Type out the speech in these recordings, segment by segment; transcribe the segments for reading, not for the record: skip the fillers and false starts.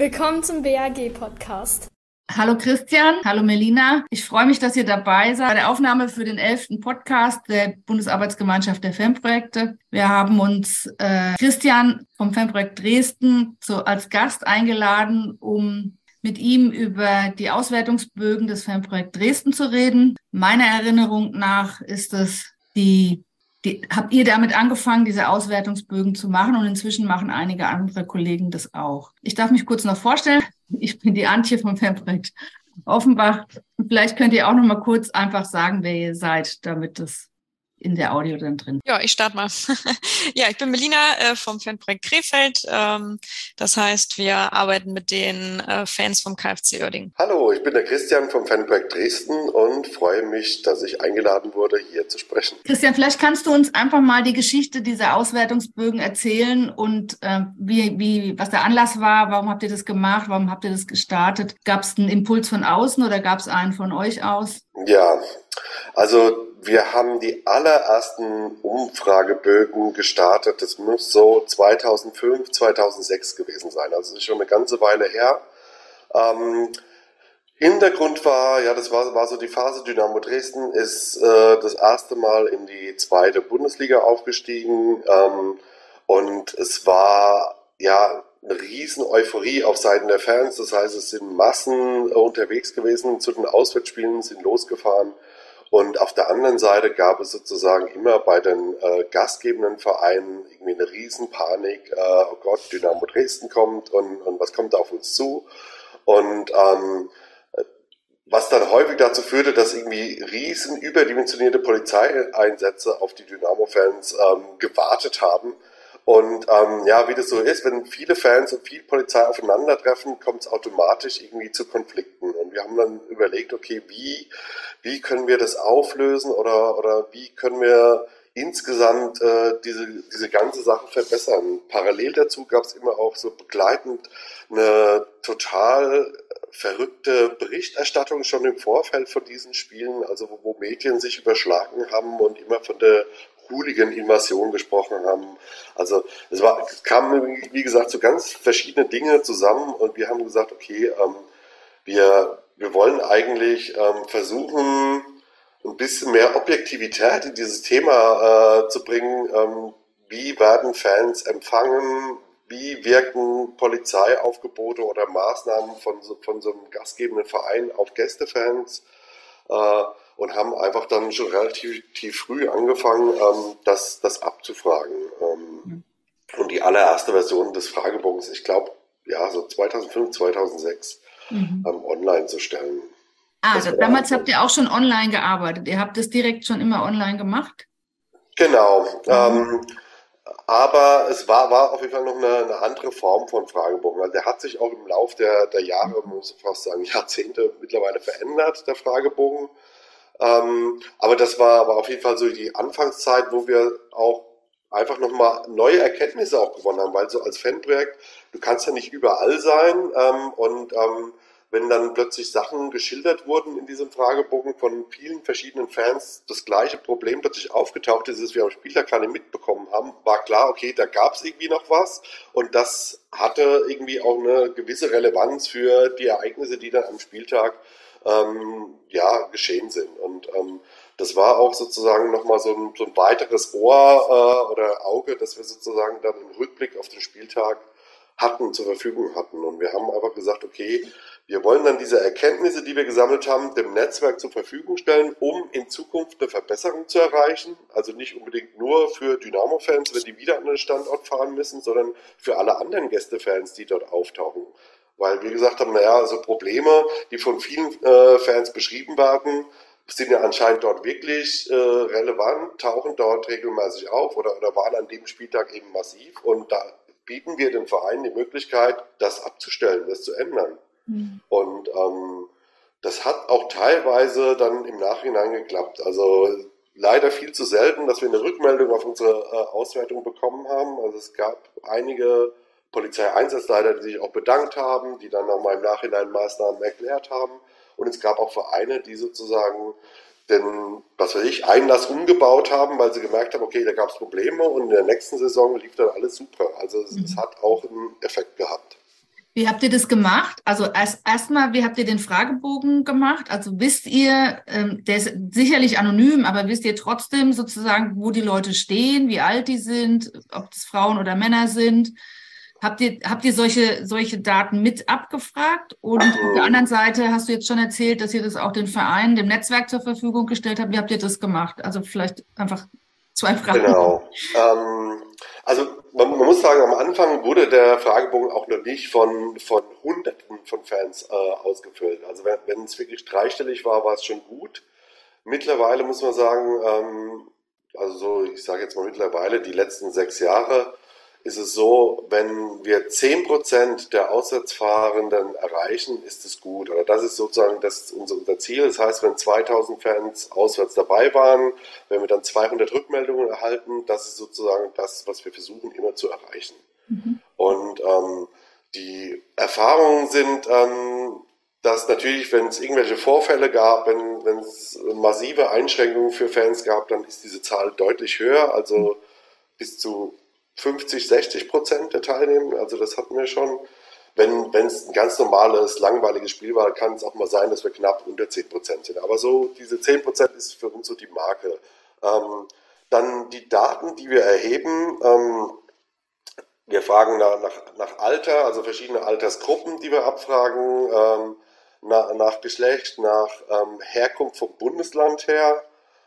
Willkommen zum BAG-Podcast. Hallo Christian, hallo Melina. Ich freue mich, dass ihr dabei seid bei der Aufnahme für den 11. Podcast der Bundesarbeitsgemeinschaft der FEM-Projekte. Wir haben uns Christian vom FEM-Projekt Dresden als Gast eingeladen, um mit ihm über die Auswertungsbögen des FEM-Projekt Dresden zu reden. Meiner Erinnerung nach ist es habt ihr damit angefangen, diese Auswertungsbögen zu machen, und inzwischen machen einige andere Kollegen das auch. Ich darf mich kurz noch vorstellen. Ich bin die Antje vom FEM-Projekt Offenbach. Vielleicht könnt ihr auch noch mal kurz einfach sagen, wer ihr seid, damit das in der Audio dann drin ist. Ja, ich starte mal. Ja, ich bin Melina vom FEM-Projekt Krefeld. Das heißt, wir arbeiten mit den Fans vom KFC Uerdingen. Hallo, ich bin der Christian vom FEM-Projekt Dresden und freue mich, dass ich eingeladen wurde, hier zu sprechen. Christian, vielleicht kannst du uns einfach mal die Geschichte dieser Auswertungsbögen erzählen und was der Anlass war. Warum habt ihr das gemacht? Warum habt ihr das gestartet? Gab es einen Impuls von außen oder gab es einen von euch aus? Ja, also wir haben die allerersten Umfragebögen gestartet. Das muss so 2005, 2006 gewesen sein. Also das ist schon eine ganze Weile her. Hintergrund war, ja, das war so die Phase, Dynamo Dresden ist das erste Mal in die zweite Bundesliga aufgestiegen. Und es war, ja, eine riesen Euphorie auf Seiten der Fans. Das heißt, es sind Massen unterwegs gewesen zu den Auswärtsspielen, sind losgefahren. Und auf der anderen Seite gab es sozusagen immer bei den gastgebenden Vereinen irgendwie eine Riesenpanik. Oh Gott, Dynamo Dresden kommt und was kommt da auf uns zu? Und was dann häufig dazu führte, dass irgendwie riesen überdimensionierte Polizeieinsätze auf die Dynamo-Fans gewartet haben. Und ja, wie das so ist, wenn viele Fans und viel Polizei aufeinandertreffen, kommt es automatisch irgendwie zu Konflikten. Und wir haben dann überlegt, okay, wie können wir das auflösen oder wie können wir insgesamt diese ganze Sache verbessern. Parallel dazu gab es immer auch so begleitend eine total verrückte Berichterstattung schon im Vorfeld von diesen Spielen, also wo Medien sich überschlagen haben und immer von der Hooligan-Invasion gesprochen haben. Also es kam, wie gesagt, so ganz verschiedene Dinge zusammen und wir haben gesagt, okay, wir wollen eigentlich versuchen, ein bisschen mehr Objektivität in dieses Thema zu bringen. Wie werden Fans empfangen? Wie wirken Polizeiaufgebote oder Maßnahmen von so einem gastgebenden Verein auf Gästefans? Und haben einfach dann schon relativ früh angefangen, das abzufragen. Und die allererste Version des Fragebogens, ich glaube, ja, so 2005, 2006, online zu stellen. Also damals habt ihr auch schon online gearbeitet. Ihr habt das direkt schon immer online gemacht? Genau. Aber es war auf jeden Fall noch eine andere Form von Fragebogen. Also der hat sich auch im Laufe der Jahre, man muss fast sagen Jahrzehnte mittlerweile verändert, der Fragebogen. Aber das war auf jeden Fall so die Anfangszeit, wo wir auch einfach nochmal neue Erkenntnisse auch gewonnen haben, weil so als Fanprojekt, du kannst ja nicht überall sein und wenn dann plötzlich Sachen geschildert wurden in diesem Fragebogen von vielen verschiedenen Fans, das gleiche Problem plötzlich aufgetaucht ist, das wir am Spieltag gar nicht mitbekommen haben, war klar, okay, da gab es irgendwie noch was und das hatte irgendwie auch eine gewisse Relevanz für die Ereignisse, die dann am Spieltag geschehen sind. Und das war auch sozusagen nochmal so ein weiteres Ohr oder Auge, das wir sozusagen dann im Rückblick auf den Spieltag zur Verfügung hatten. Und wir haben einfach gesagt, okay, wir wollen dann diese Erkenntnisse, die wir gesammelt haben, dem Netzwerk zur Verfügung stellen, um in Zukunft eine Verbesserung zu erreichen. Also nicht unbedingt nur für Dynamo-Fans, wenn die wieder an den Standort fahren müssen, sondern für alle anderen Gästefans, die dort auftauchen. Weil wir gesagt haben, naja, so Probleme, die von vielen Fans beschrieben werden, sind ja anscheinend dort wirklich relevant, tauchen dort regelmäßig auf oder waren an dem Spieltag eben massiv. Und da bieten wir den Vereinen die Möglichkeit, das abzustellen, das zu ändern. Und das hat auch teilweise dann im Nachhinein geklappt. Also leider viel zu selten, dass wir eine Rückmeldung auf unsere Auswertung bekommen haben. Also es gab einige Polizeieinsatzleiter, die sich auch bedankt haben, die dann nochmal im Nachhinein Maßnahmen erklärt haben. Und es gab auch Vereine, die sozusagen den, Einlass umgebaut haben, weil sie gemerkt haben, okay, da gab es Probleme und in der nächsten Saison lief dann alles super. Also es hat auch einen Effekt gehabt. Wie habt ihr das gemacht? Also erstmal, wie habt ihr den Fragebogen gemacht? Also wisst ihr, der ist sicherlich anonym, aber wisst ihr trotzdem sozusagen, wo die Leute stehen, wie alt die sind, ob das Frauen oder Männer sind? Habt ihr solche Daten mit abgefragt? Und auf der anderen Seite hast du jetzt schon erzählt, dass ihr das auch den Vereinen, dem Netzwerk zur Verfügung gestellt habt. Wie habt ihr das gemacht? Also vielleicht einfach 2 Fragen. Genau. Also man muss sagen, am Anfang wurde der Fragebogen auch noch nicht von Hunderten von Fans ausgefüllt. Also wenn es wirklich dreistellig war, war es schon gut. Mittlerweile muss man sagen, also so, ich sage jetzt mal mittlerweile, die letzten 6 Jahre ist es so, wenn wir 10% der Auswärtsfahrenden erreichen, ist es gut. Oder das ist sozusagen unser Ziel. Das heißt, wenn 2000 Fans auswärts dabei waren, wenn wir dann 200 Rückmeldungen erhalten, das ist sozusagen das, was wir versuchen immer zu erreichen. Und die Erfahrungen sind, dass natürlich, wenn es irgendwelche Vorfälle gab, wenn es massive Einschränkungen für Fans gab, dann ist diese Zahl deutlich höher, also bis zu 50-60% der Teilnehmer, also das hatten wir schon. Wenn es ein ganz normales, langweiliges Spiel war, kann es auch mal sein, dass wir knapp unter 10% sind. Aber so diese 10% ist für uns so die Marke. Dann die Daten, die wir erheben, wir fragen nach Alter, also verschiedene Altersgruppen, die wir abfragen, nach Geschlecht, nach Herkunft vom Bundesland her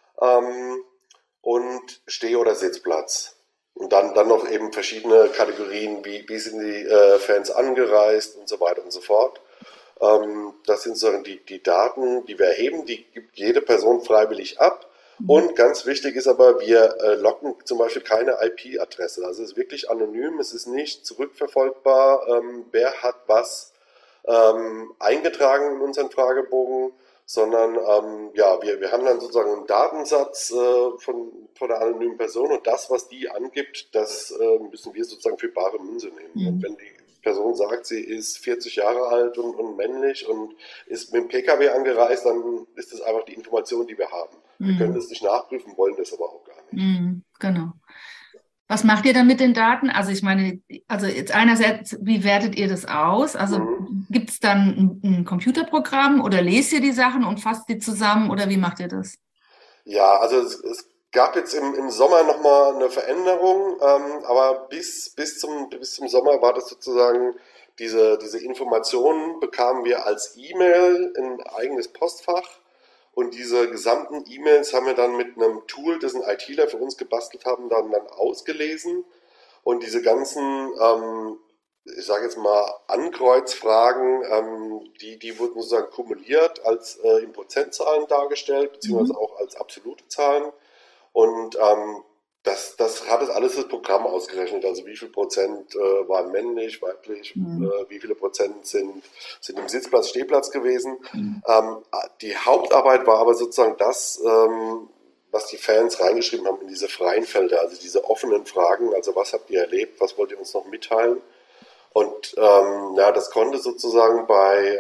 und Steh- oder Sitzplatz. Und dann noch eben verschiedene Kategorien, wie sind die Fans angereist und so weiter und so fort. Das sind sozusagen die Daten, die wir erheben, die gibt jede Person freiwillig ab. Und ganz wichtig ist aber, wir locken zum Beispiel keine IP-Adresse. Also es ist wirklich anonym, es ist nicht zurückverfolgbar, wer hat was eingetragen in unseren Fragebogen, sondern wir haben dann sozusagen einen Datensatz von der anonymen Person und das, was die angibt, das müssen wir sozusagen für bare Münze nehmen. Und wenn die Person sagt, sie ist 40 Jahre alt und männlich und ist mit dem PKW angereist, dann ist das einfach die Information, die wir haben. Wir können das nicht nachprüfen, wollen das aber auch gar nicht. Genau. Was macht ihr dann mit den Daten? Also ich meine, also jetzt einerseits, wie wertet ihr das aus? Also gibt es dann ein Computerprogramm oder lest ihr die Sachen und fasst die zusammen oder wie macht ihr das? Ja, also es gab jetzt im Sommer nochmal eine Veränderung, aber bis zum Sommer war das sozusagen, diese Informationen bekamen wir als E-Mail in ein eigenes Postfach. Und diese gesamten E-Mails haben wir dann mit einem Tool, das ein ITler für uns gebastelt haben, dann ausgelesen. Und diese ganzen, ich sage jetzt mal, Ankreuzfragen, die wurden sozusagen kumuliert in Prozentzahlen dargestellt, beziehungsweise auch als absolute Zahlen. Und das hat alles das Programm ausgerechnet. Also wie viel Prozent waren männlich, weiblich, wie viele Prozent sind im Sitzplatz, Stehplatz gewesen. Die Hauptarbeit war aber sozusagen das, was die Fans reingeschrieben haben in diese freien Felder, also diese offenen Fragen. Also was habt ihr erlebt, was wollt ihr uns noch mitteilen? Und das konnte sozusagen bei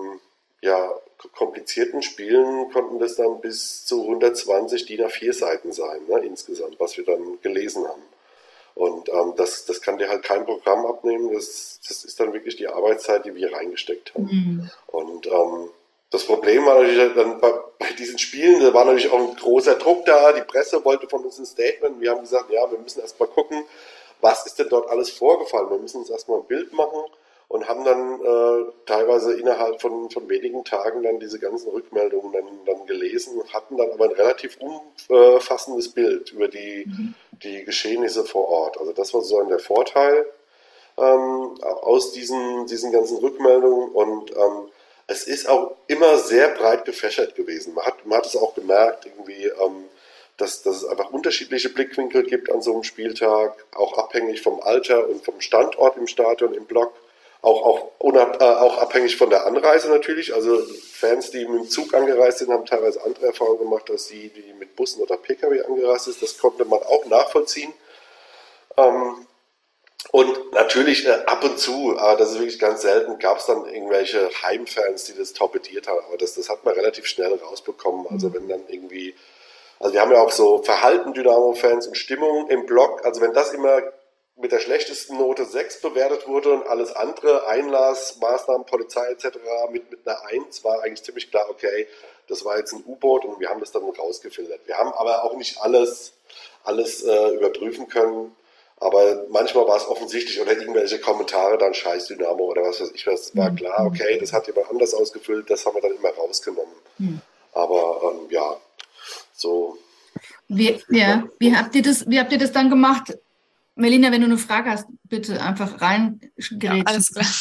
komplizierten Spielen konnten das dann bis zu 120 DIN A4 Seiten sein, ne, insgesamt, was wir dann gelesen haben. Und das kann dir halt kein Programm abnehmen, das ist dann wirklich die Arbeitszeit, die wir reingesteckt haben. Und das Problem war natürlich dann bei diesen Spielen, da war natürlich auch ein großer Druck da, die Presse wollte von uns ein Statement, wir haben gesagt, ja, wir müssen erstmal gucken, was ist denn dort alles vorgefallen, wir müssen uns erstmal ein Bild machen. Und haben dann teilweise innerhalb von wenigen Tagen dann diese ganzen Rückmeldungen dann gelesen und hatten dann aber ein relativ umfassendes Bild über die Geschehnisse vor Ort. Also das war so der Vorteil aus diesen ganzen Rückmeldungen. Und es ist auch immer sehr breit gefächert gewesen. Man hat es auch gemerkt, irgendwie, dass es einfach unterschiedliche Blickwinkel gibt an so einem Spieltag, auch abhängig vom Alter und vom Standort im Stadion, im Block. Auch abhängig von der Anreise natürlich. Also Fans, die mit dem Zug angereist sind, haben teilweise andere Erfahrungen gemacht, als die mit Bussen oder Pkw angereist sind. Das konnte man auch nachvollziehen. Und natürlich ab und zu, aber das ist wirklich ganz selten, gab es dann irgendwelche Heimfans, die das torpediert haben. Aber das hat man relativ schnell rausbekommen. Also wenn dann irgendwie, also wir haben ja auch so Verhalten Dynamo-Fans und Stimmung im Block. Also wenn das immer mit der schlechtesten Note 6 bewertet wurde und alles andere, Einlass, Maßnahmen, Polizei etc. mit einer 1 war eigentlich ziemlich klar, okay, das war jetzt ein U-Boot und wir haben das dann rausgefiltert. Wir haben aber auch nicht alles überprüfen können, aber manchmal war es offensichtlich oder irgendwelche Kommentare, dann Scheiß Dynamo oder was weiß ich was, war klar, okay, das hat jemand anders ausgefüllt, das haben wir dann immer rausgenommen. Aber ja, so. Wie habt ihr das dann gemacht? Melina, wenn du eine Frage hast, bitte einfach reingerätschen. Ja, alles klar.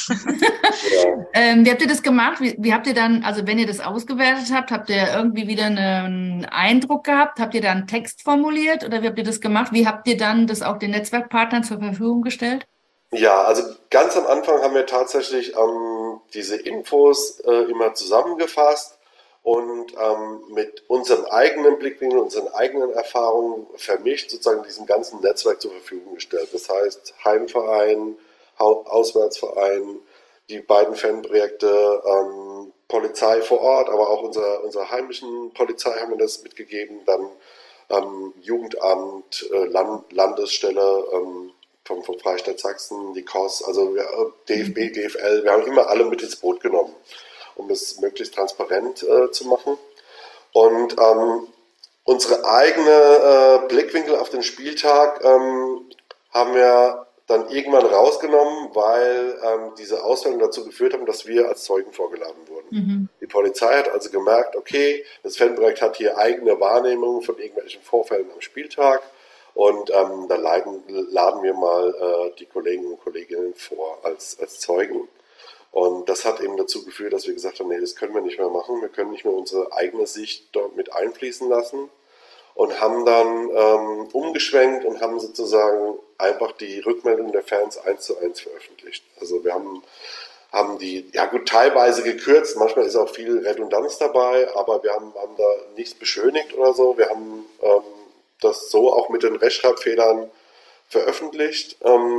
Wie habt ihr das gemacht? Wie habt ihr dann, also wenn ihr das ausgewertet habt, habt ihr irgendwie wieder einen Eindruck gehabt? Habt ihr dann einen Text formuliert oder wie habt ihr das gemacht? Wie habt ihr dann das auch den Netzwerkpartnern zur Verfügung gestellt? Ja, also ganz am Anfang haben wir tatsächlich diese Infos immer zusammengefasst und mit unserem eigenen Blickwinkel, unseren eigenen Erfahrungen vermischt sozusagen diesem ganzen Netzwerk zur Verfügung gestellt. Das heißt Heimverein, Auswärtsverein, die beiden Fanprojekte, Polizei vor Ort, aber auch unserer heimischen Polizei haben wir das mitgegeben, dann Jugendamt, Landesstelle vom Freistaat Sachsen, die KOS, also DFB, GFL, wir haben immer alle mit ins Boot genommen, um es möglichst transparent zu machen. Und unsere eigene Blickwinkel auf den Spieltag haben wir dann irgendwann rausgenommen, weil diese Auswertungen dazu geführt haben, dass wir als Zeugen vorgeladen wurden. Die Polizei hat also gemerkt, okay, das Fanprojekt hat hier eigene Wahrnehmungen von irgendwelchen Vorfällen am Spieltag und dann laden wir mal die Kollegen und Kolleginnen vor als Zeugen. Und das hat eben dazu geführt, dass wir gesagt haben, nee, das können wir nicht mehr machen, wir können nicht mehr unsere eigene Sicht dort mit einfließen lassen. Und haben dann umgeschwenkt und haben sozusagen einfach die Rückmeldungen der Fans 1:1 veröffentlicht. Also wir haben die, ja gut, teilweise gekürzt, manchmal ist auch viel Redundanz dabei, aber wir haben da nichts beschönigt oder so. Wir haben das so auch mit den Rechtschreibfehlern veröffentlicht.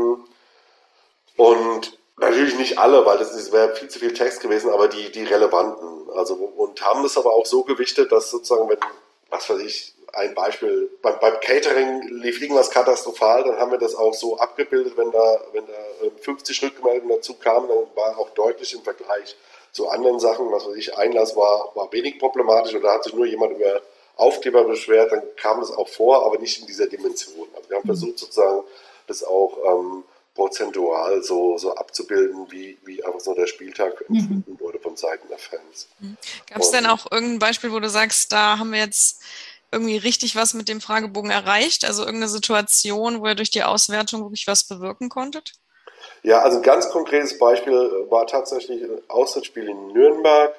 Und natürlich nicht alle, weil das wäre viel zu viel Text gewesen, aber die relevanten. Also, und haben das aber auch so gewichtet, dass sozusagen, wenn, was weiß ich, ein Beispiel, beim Catering lief irgendwas katastrophal, dann haben wir das auch so abgebildet, wenn da 50 Rückmeldungen dazu kamen, dann war auch deutlich im Vergleich zu anderen Sachen, was weiß ich, Einlass war wenig problematisch oder hat sich nur jemand über Aufkleber beschwert, dann kam das auch vor, aber nicht in dieser Dimension. Also wir haben versucht sozusagen das auch prozentual so abzubilden, wie einfach so der Spieltag empfunden wurde von Seiten der Fans. Gab es denn auch irgendein Beispiel, wo du sagst, da haben wir jetzt irgendwie richtig was mit dem Fragebogen erreicht? Also irgendeine Situation, wo ihr durch die Auswertung wirklich was bewirken konntet? Ja, also ein ganz konkretes Beispiel war tatsächlich ein Auswärtsspiel in Nürnberg.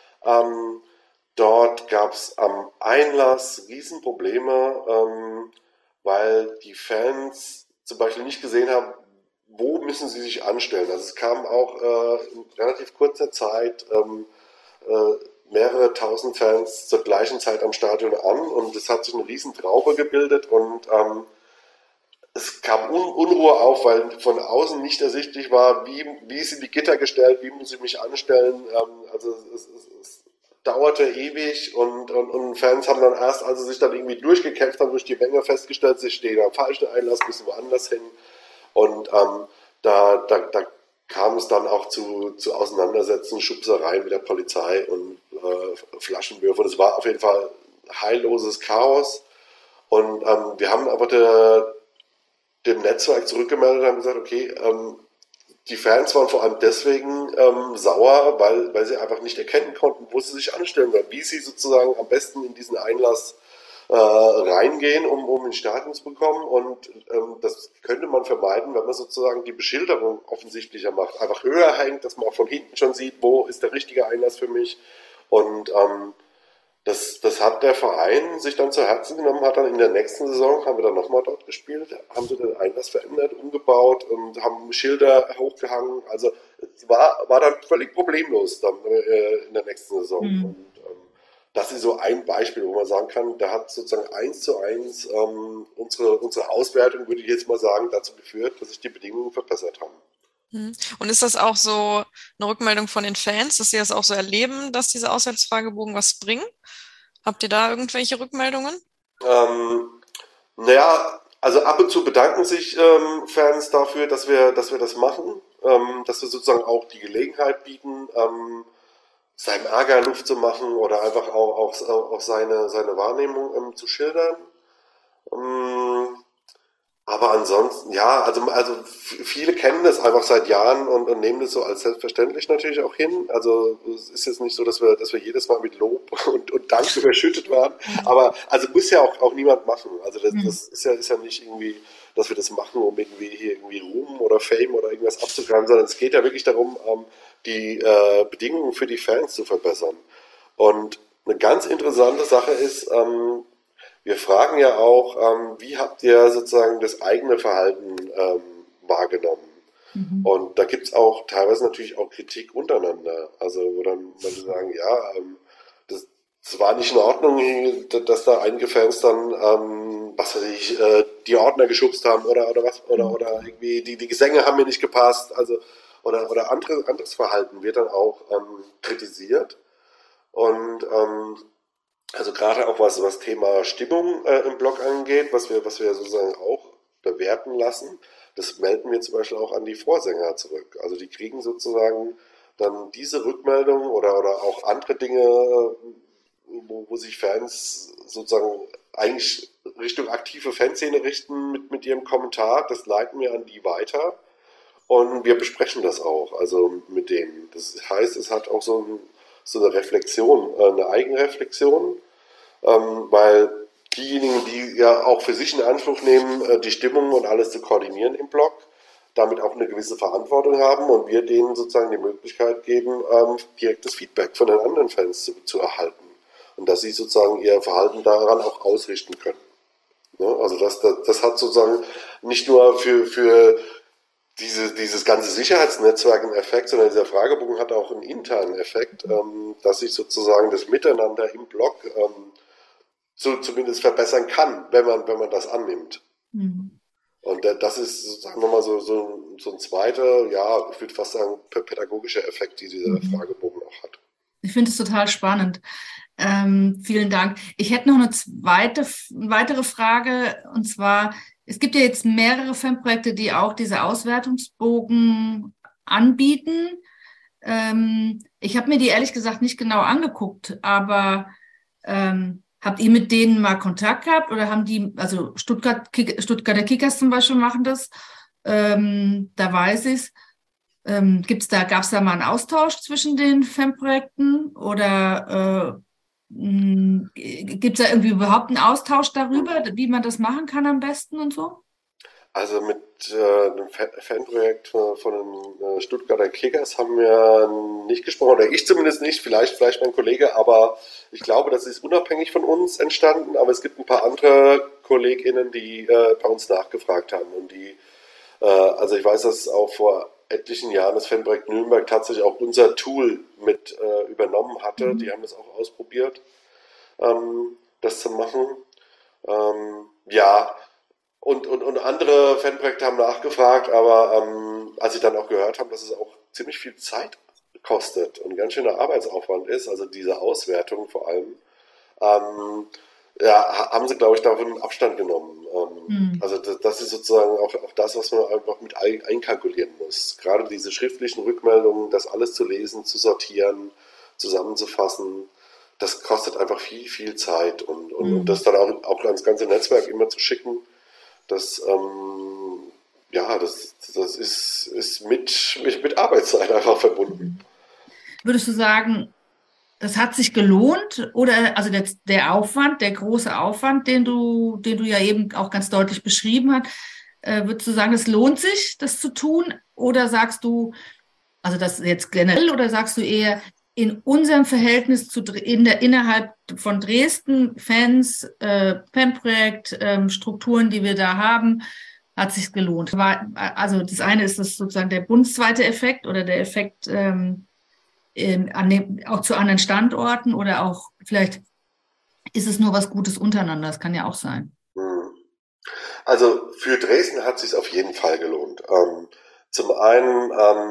Dort gab es am Einlass Riesenprobleme, weil die Fans zum Beispiel nicht gesehen haben, wo müssen sie sich anstellen. Also es kamen auch in relativ kurzer Zeit mehrere tausend Fans zur gleichen Zeit am Stadion an und es hat sich eine riesen Traube gebildet und es kam Unruhe auf, weil von außen nicht ersichtlich war, wie sind die Gitter gestellt, wie muss ich mich anstellen. Also es dauerte ewig und Fans haben dann erst, als sie sich dann irgendwie durchgekämpft haben, durch die Menge festgestellt, sie stehen am falschen Einlass, müssen woanders hin. Und da kam es dann auch zu Auseinandersetzungen, Schubsereien mit der Polizei und Flaschenwürfe. Und es war auf jeden Fall heilloses Chaos. Und wir haben aber dem Netzwerk zurückgemeldet und haben gesagt, okay, die Fans waren vor allem deswegen sauer, weil sie einfach nicht erkennen konnten, wo sie sich anstellen oder wie sie sozusagen am besten in diesen Einlass reingehen, um ins Stadion zu bekommen. Und das könnte man vermeiden, wenn man sozusagen die Beschilderung offensichtlicher macht. Einfach höher hängt, dass man auch von hinten schon sieht, wo ist der richtige Einlass für mich. Und das hat der Verein sich dann zu Herzen genommen, hat dann in der nächsten Saison, haben wir dann nochmal dort gespielt, haben sie den Einlass verändert, umgebaut und haben Schilder hochgehangen. Also es war dann völlig problemlos dann in der nächsten Saison. Und das ist so ein Beispiel, wo man sagen kann, da hat sozusagen 1:1 unsere Auswertung, würde ich jetzt mal sagen, dazu geführt, dass sich die Bedingungen verbessert haben. Und ist das auch so eine Rückmeldung von den Fans, dass sie das auch so erleben, dass diese Auswärtsfragebogen was bringen? Habt ihr da irgendwelche Rückmeldungen? Naja, Also ab und zu bedanken sich Fans dafür, dass wir das machen, dass wir sozusagen auch die Gelegenheit bieten, seinem Ärger Luft zu machen oder einfach auch seine Wahrnehmung zu schildern. Ähm, aber ansonsten, ja, also viele kennen das einfach seit Jahren und nehmen das so als selbstverständlich natürlich auch hin. Also es ist jetzt nicht so, dass wir jedes Mal mit Lob und Dank überschüttet werden. Aber also muss ja auch niemand machen. Also das ist ja nicht irgendwie, dass wir das machen, um irgendwie hier irgendwie Ruhm oder Fame oder irgendwas abzugreifen, sondern es geht ja wirklich darum, die Bedingungen für die Fans zu verbessern. Und eine ganz interessante Sache ist, wir fragen ja auch, wie habt ihr sozusagen das eigene Verhalten wahrgenommen? Und da gibt es auch teilweise natürlich auch Kritik untereinander. Also wo dann Leute sagen, ja, das war nicht in Ordnung, dass da einige Fans dann, was weiß ich, die Ordner geschubst haben oder irgendwie die Gesänge haben mir nicht gepasst, also oder anderes Verhalten wird dann auch kritisiert. Und also gerade auch was Thema Stimmung im Blog angeht, was wir sozusagen auch bewerten lassen, das melden wir zum Beispiel auch an die Vorsänger zurück. Also die kriegen sozusagen dann diese Rückmeldung oder auch andere Dinge, wo sich Fans sozusagen eigentlich Richtung aktive Fanszene richten mit ihrem Kommentar, das leiten wir an die weiter und wir besprechen das auch, also mit denen. Das heißt, es hat auch so eine Reflexion, eine Eigenreflexion, weil diejenigen, die ja auch für sich in Anspruch nehmen, die Stimmung und alles zu koordinieren im Blog, damit auch eine gewisse Verantwortung haben und wir denen sozusagen die Möglichkeit geben, direktes Feedback von den anderen Fans zu erhalten und dass sie sozusagen ihr Verhalten daran auch ausrichten können. Ne? Also das hat sozusagen nicht nur für dieses ganze Sicherheitsnetzwerk einen Effekt, sondern dieser Fragebogen hat auch einen internen Effekt, dass sich sozusagen das Miteinander im Blog zumindest verbessern kann, wenn man das annimmt. Und das ist sozusagen nochmal so ein zweiter, ja, ich würde fast sagen, pädagogischer Effekt, die dieser Fragebogen auch hat. Ich finde es total spannend. Vielen Dank. Ich hätte noch eine weitere Frage, und zwar, es gibt ja jetzt mehrere Fanprojekte, die auch diese Auswertungsbogen anbieten. Ich habe mir die ehrlich gesagt nicht genau angeguckt, aber habt ihr mit denen mal Kontakt gehabt oder haben die, also Stuttgarter Kickers zum Beispiel machen das, da weiß ich es. Gab es da mal einen Austausch zwischen den Fanprojekten oder gibt es da irgendwie überhaupt einen Austausch darüber, wie man das machen kann am besten und so? Also mit dem Fanprojekt von den Stuttgarter Kickers haben wir nicht gesprochen, oder ich zumindest nicht, vielleicht mein Kollege, aber ich glaube, das ist unabhängig von uns entstanden, aber es gibt ein paar andere KollegInnen, die bei uns nachgefragt haben und die, also ich weiß, dass auch vor etlichen Jahren das Fanprojekt Nürnberg tatsächlich auch unser Tool mit übernommen hatte, die haben das auch ausprobiert, das zu machen. Ja, und andere Fanprojekte haben nachgefragt, aber als sie dann auch gehört haben, dass es auch ziemlich viel Zeit kostet und ganz schöner Arbeitsaufwand ist, also diese Auswertung vor allem, ja, haben sie, glaube ich, davon Abstand genommen. Also das ist sozusagen auch das, was man einfach mit einkalkulieren muss. Gerade diese schriftlichen Rückmeldungen, das alles zu lesen, zu sortieren, zusammenzufassen, das kostet einfach viel Zeit und das dann auch ans ganze Netzwerk immer zu schicken, das ist mit Arbeitszeit einfach verbunden. Würdest du sagen, das hat sich gelohnt oder also der Aufwand, der große Aufwand, den du ja eben auch ganz deutlich beschrieben hast, würdest du sagen, es lohnt sich, das zu tun? Oder sagst du, also das jetzt generell, oder sagst du eher, in unserem Verhältnis innerhalb von Dresden, Fans, Fanprojekt, Strukturen, die wir da haben, hat sich gelohnt? Also das eine ist das sozusagen der bundesweite Effekt oder der Effekt auch zu anderen Standorten oder auch vielleicht ist es nur was Gutes untereinander. Das kann ja auch sein. Also für Dresden hat es sich auf jeden Fall gelohnt. Zum einen,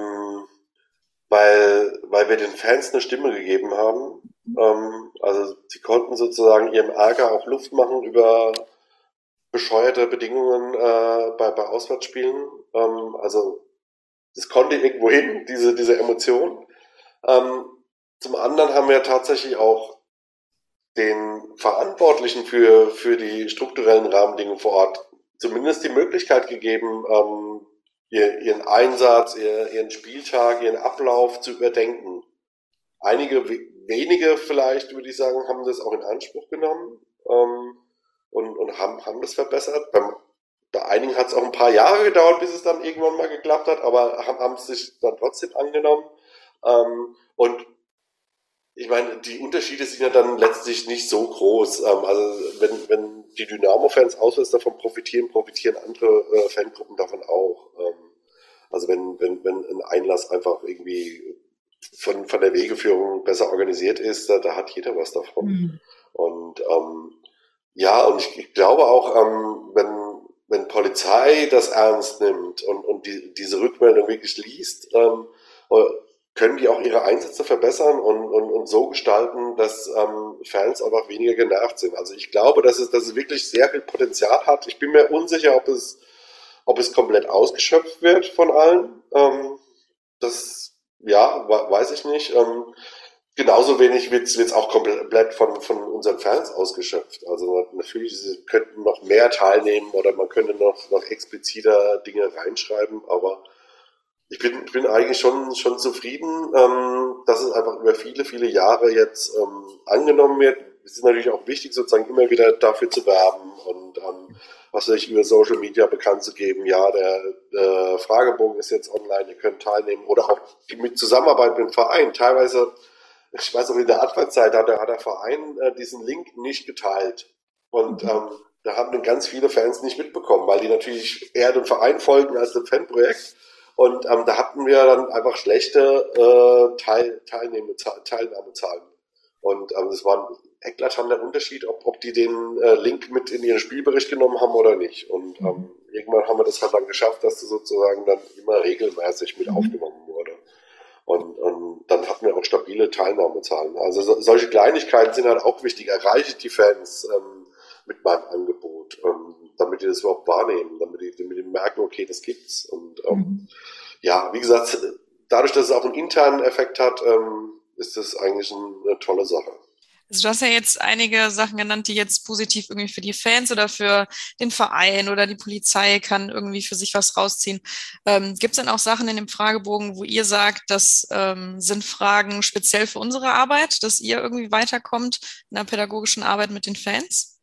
weil wir den Fans eine Stimme gegeben haben. Also sie konnten sozusagen ihrem Ärger auch Luft machen über bescheuerte Bedingungen bei Auswärtsspielen. Also das konnte irgendwo hin, diese Emotion. Zum anderen haben wir tatsächlich auch den Verantwortlichen für die strukturellen Rahmenbedingungen vor Ort zumindest die Möglichkeit gegeben, ihren Einsatz, ihren Spieltag, ihren Ablauf zu überdenken. Einige wenige vielleicht, würde ich sagen, haben das auch in Anspruch genommen und haben das verbessert. Bei einigen hat es auch ein paar Jahre gedauert, bis es dann irgendwann mal geklappt hat, aber haben es sich dann trotzdem angenommen. Und ich meine, die Unterschiede sind ja dann letztlich nicht so groß. Also wenn die Dynamo-Fans auswärts davon profitieren andere Fangruppen davon auch. Also wenn ein Einlass einfach irgendwie von der Wegeführung besser organisiert ist, da hat jeder was davon. Mhm. Und ja, und ich glaube auch, wenn Polizei das ernst nimmt und diese Rückmeldung wirklich liest, können die auch ihre Einsätze verbessern und so gestalten, dass Fans einfach weniger genervt sind. Also ich glaube, dass es wirklich sehr viel Potenzial hat. Ich bin mir unsicher, ob es komplett ausgeschöpft wird von allen. Das weiß ich nicht. Genauso wenig wird's auch komplett von unseren Fans ausgeschöpft. Also natürlich, sie könnten noch mehr teilnehmen oder man könnte noch expliziter Dinge reinschreiben, aber ich bin eigentlich schon zufrieden, dass es einfach über viele, viele Jahre jetzt angenommen wird. Es ist natürlich auch wichtig, sozusagen immer wieder dafür zu werben und was weiß ich, über Social Media bekannt zu geben. Ja, der Fragebogen ist jetzt online, ihr könnt teilnehmen. Oder auch mit Zusammenarbeit mit dem Verein. Teilweise, ich weiß auch, in der Anfangszeit hat der Verein diesen Link nicht geteilt. Und da haben dann ganz viele Fans nicht mitbekommen, weil die natürlich eher dem Verein folgen als dem Fanprojekt. Und da hatten wir dann einfach schlechte Teilnahmezahlen. Und es war ein eklatanter Unterschied, ob die den Link mit in ihren Spielbericht genommen haben oder nicht. Und irgendwann haben wir das halt dann geschafft, dass das sozusagen dann immer regelmäßig mit aufgenommen wurde. Und dann hatten wir auch stabile Teilnahmezahlen. Also solche Kleinigkeiten sind halt auch wichtig. Erreiche ich die Fans mit meinem Angebot, damit die das überhaupt wahrnehmen, damit die merken, okay, das gibt's. Und ja, wie gesagt, dadurch, dass es auch einen internen Effekt hat, ist das eigentlich eine tolle Sache. Also du hast ja jetzt einige Sachen genannt, die jetzt positiv irgendwie für die Fans oder für den Verein oder die Polizei kann irgendwie für sich was rausziehen. Gibt es denn auch Sachen in dem Fragebogen, wo ihr sagt, das sind Fragen speziell für unsere Arbeit, dass ihr irgendwie weiterkommt in der pädagogischen Arbeit mit den Fans?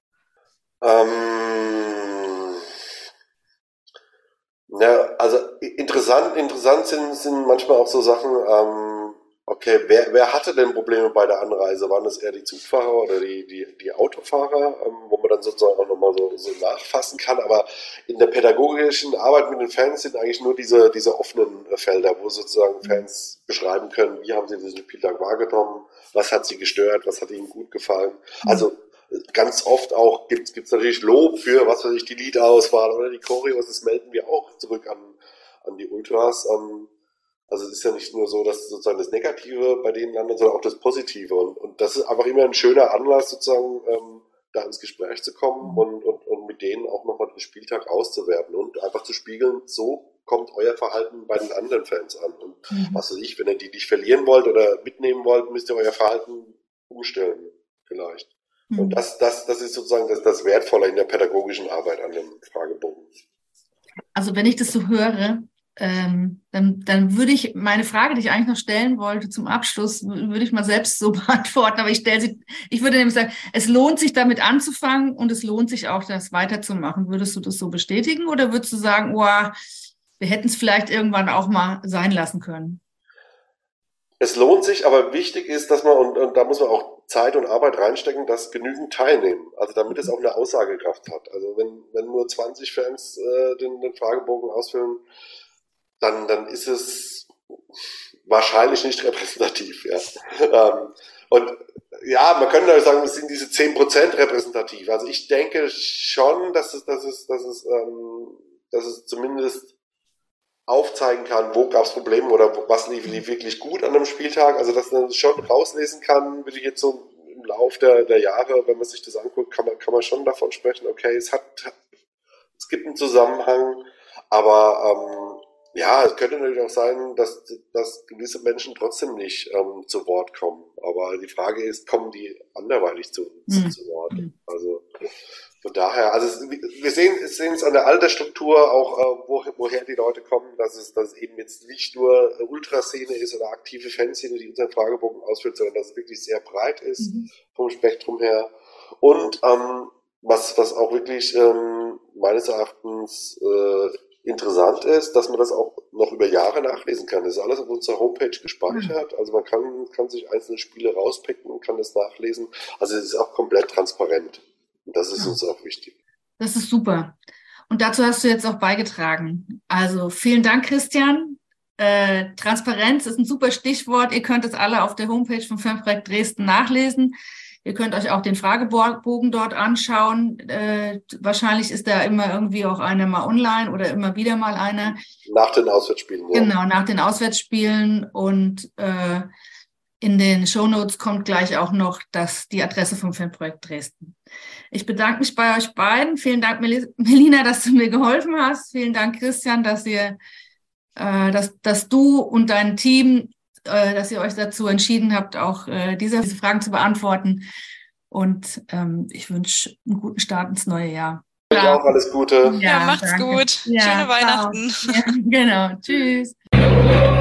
Ja, also interessant sind manchmal auch so Sachen, okay, wer hatte denn Probleme bei der Anreise? Waren das eher die Zugfahrer oder die Autofahrer, wo man dann sozusagen auch nochmal so nachfassen kann? Aber in der pädagogischen Arbeit mit den Fans sind eigentlich nur diese offenen Felder, wo sozusagen Fans beschreiben können, wie haben sie diesen Spieltag wahrgenommen, was hat sie gestört, was hat ihnen gut gefallen. Also ganz oft auch gibt's natürlich Lob für, was weiß ich, die Liedauswahl oder die Choreos, das melden wir auch zurück an die Ultras. Also es ist ja nicht nur so, dass sozusagen das Negative bei denen landet, sondern auch das Positive. Und das ist einfach immer ein schöner Anlass, sozusagen da ins Gespräch zu kommen und mit denen auch nochmal den Spieltag auszuwerten und einfach zu spiegeln, so kommt euer Verhalten bei den anderen Fans an. Und was weiß ich, wenn ihr die nicht verlieren wollt oder mitnehmen wollt, müsst ihr euer Verhalten umstellen vielleicht. Und das ist sozusagen das Wertvolle in der pädagogischen Arbeit an dem Fragebogen. Also wenn ich das so höre, dann würde ich meine Frage, die ich eigentlich noch stellen wollte zum Abschluss, würde ich mal selbst so beantworten. Aber ich würde nämlich sagen, es lohnt sich damit anzufangen und es lohnt sich auch, das weiterzumachen. Würdest du das so bestätigen oder würdest du sagen, wir hätten es vielleicht irgendwann auch mal sein lassen können? Es lohnt sich, aber wichtig ist, dass man, und da muss man auch Zeit und Arbeit reinstecken, dass genügend teilnehmen. Also damit es auch eine Aussagekraft hat. Also wenn nur 20 Fans den Fragebogen ausfüllen, dann ist es wahrscheinlich nicht repräsentativ. Ja. Und ja, man könnte natürlich sagen, es sind diese 10% repräsentativ. Also ich denke schon, dass es zumindest aufzeigen kann, wo gab es Probleme oder was lief wirklich gut an einem Spieltag. Also dass man schon rauslesen kann, will ich jetzt so im Lauf der Jahre, wenn man sich das anguckt, kann man schon davon sprechen, okay, es hat es gibt einen Zusammenhang, aber ja, es könnte natürlich auch sein, dass gewisse Menschen trotzdem nicht zu Wort kommen. Aber die Frage ist, kommen die anderweitig zu Wort? Also von daher, also wir sehen es an der Altersstruktur auch, woher die Leute kommen, dass es eben jetzt nicht nur Ultraszene ist oder aktive Fanszene, die unseren Fragebogen ausfüllt, sondern dass es wirklich sehr breit ist vom Spektrum her. Und was auch wirklich meines Erachtens interessant ist, dass man das auch noch über Jahre nachlesen kann. Das ist alles auf unserer Homepage gespeichert. Also man kann sich einzelne Spiele rauspicken und kann das nachlesen. Also es ist auch komplett transparent. Und das ist uns auch wichtig. Das ist super. Und dazu hast du jetzt auch beigetragen. Also vielen Dank, Christian. Transparenz ist ein super Stichwort. Ihr könnt es alle auf der Homepage vom Fanprojekt Dresden nachlesen. Ihr könnt euch auch den Fragebogen dort anschauen. Wahrscheinlich ist da immer irgendwie auch einer mal online oder immer wieder mal einer. Nach den Auswärtsspielen, ja. Genau, nach den Auswärtsspielen. Und in den Shownotes kommt gleich auch noch die Adresse vom Fanprojekt Dresden. Ich bedanke mich bei euch beiden. Vielen Dank, Melina, dass du mir geholfen hast. Vielen Dank, Christian, dass du und dein Team, dass ihr euch dazu entschieden habt, auch diese Fragen zu beantworten. Und ich wünsche einen guten Start ins neue Jahr. Euch auch alles Gute. Ja, macht's danke. gut. Ja, Schöne Weihnachten. Ja, genau. Tschüss.